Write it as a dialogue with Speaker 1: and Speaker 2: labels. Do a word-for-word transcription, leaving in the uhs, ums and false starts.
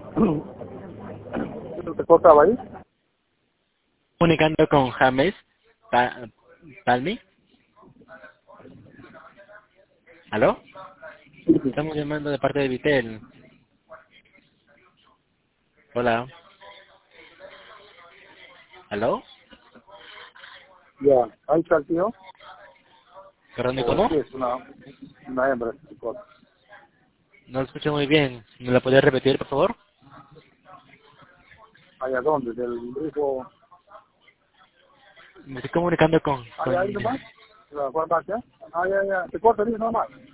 Speaker 1: ¿Te cortaba ahí?
Speaker 2: Comunicando con James Pa- Palmi. ¿Aló?
Speaker 1: Sí, sí.
Speaker 2: Estamos llamando de parte de Vitel. Hola. ¿Aló?
Speaker 1: Ya, ahí está el tío.
Speaker 2: ¿Perdón, ¿y
Speaker 1: O
Speaker 2: cómo?
Speaker 1: sí, es una, una hembra. que corta.
Speaker 2: No lo escucho muy bien. ¿Me la podría repetir, por favor?
Speaker 1: ¿Allá dónde? Del grupo.
Speaker 2: Me estoy comunicando con...
Speaker 1: ¿Allá ahí
Speaker 2: con
Speaker 1: nomás? ¿La farmacia? Ah, ya, ya. ¿Te corta ahí nomás?